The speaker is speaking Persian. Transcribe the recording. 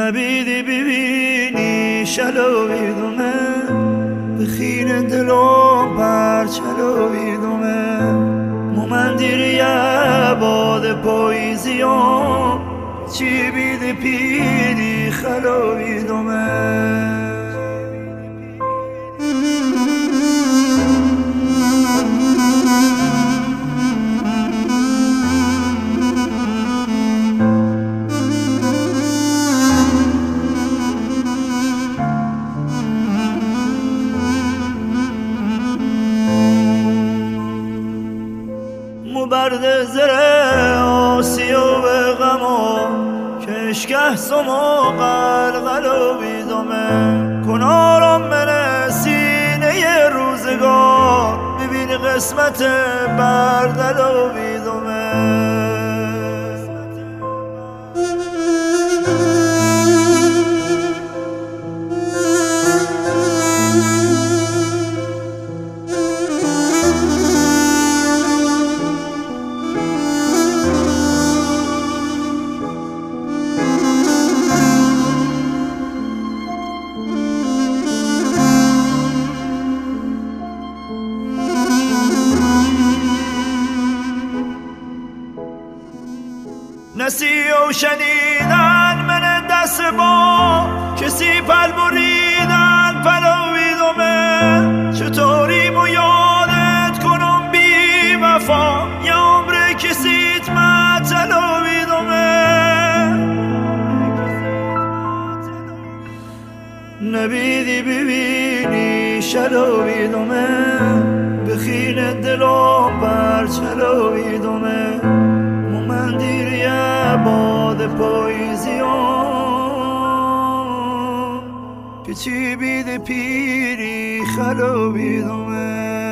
نبیدی ببینی شلویدمه بخین دلم پرچلویدمه مومندیر یه باد پاییزیام چی بیدی پیدی خلویدمه برد زره آسیا و غما کشگه سما قلقلو بیدمه کنارم من سینه روزگار ببین قسمت بردلو بیدمه نسی و شنیدن من دست با کسی پل بریدن پلویدمه چطوریم و یادت کنم بی وفا یه عمر کسیت متلویدمه نبیدی ببینی شلویدمه بخین دلم پرچلویدمه مومندیر یه باد پاییزیام که چی بیده پیری خلویدمه